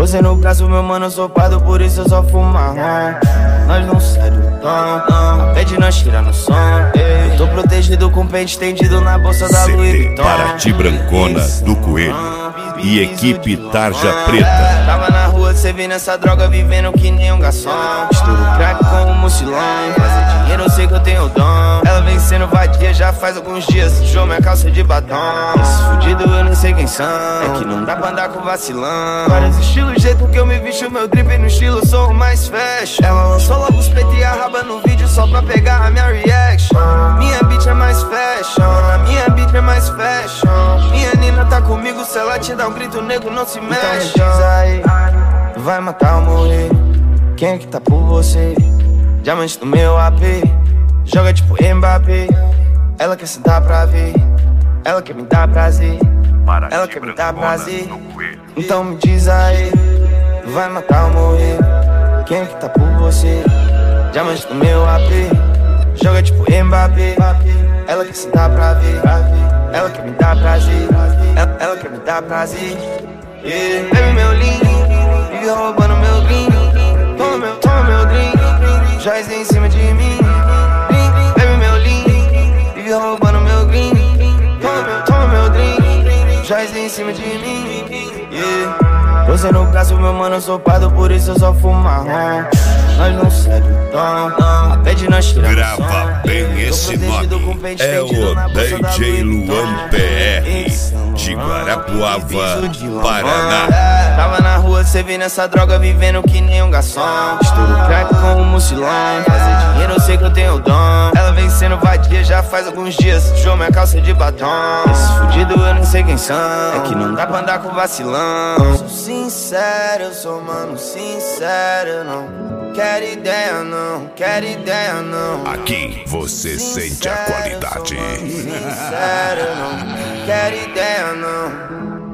Você no braço, meu mano, sopado, por isso eu só fumo marrom. Nós não sai do tom, a pede nós tira no som. Eu tô protegido com o pente estendido na bolsa da Louis CT Vuitton. Paraty Brancona do Coelho e equipe Tarja Preta. Tava na rua, cê vendo essa droga, vivendo que nem um garçom. Misturo crack com um mucilão, fazer dinheiro eu sei que eu tenho o dom. Ela vem sendo vadia já faz alguns dias, sujou minha calça de batom. Esse fudido eu nem sei quem são, é que não dá pra andar com vacilão. Vários estilos, jeito que eu me visto, meu drip no estilo, sou o mais fashion. Ela lançou logo os peitos e a raba no vídeo só pra pegar a minha reaction. Minha bitch é mais fashion, a minha bitch é mais fashion. Minha nina tá comigo, se ela te dá um grito, nego não se mexe. Então me diz aí, vai matar ou morrer? Quem é que tá por você? Diamante no meu AP, joga tipo Mbappé. Ela quer sentar pra ver, ela quer me dar prazer, ela quer me dar prazer. Então me diz aí, vai matar ou morrer? Quem é que tá por você? Diamante no meu AP, joga tipo Mbappé. Ela quer sentar pra ver, ela quer me dar prazer, ela quer me dar prazer. Bebe meu lean, vive roubando meu green. Toma meu drink, joias em cima de mim. Bebe meu lean, vive roubando meu green. Toma meu drink, joias em cima de mim. Você no braço, meu mano, sopado, por isso eu só fumo marrom. Nós não sai do tom, a pede nós tira no som. Grava bem esse nome, é o DJ Luan PR de Guarapuava, Paraná. Tava na rua, cê vendo essa droga, vivendo que nem um garçom. Misturo crack com um mucilão, fazer dinheiro eu sei que eu tenho o dom. Ela vem sendo vadia já faz alguns dias, sujou minha calça de batom. Esse fudido eu nem sei quem são, é que não dá pra andar com vacilão. Sou sincero, eu sou mano sincero, não quero ideia não, quero ideia não. Aqui você sente a qualidade. Sincero, não quero ideia não.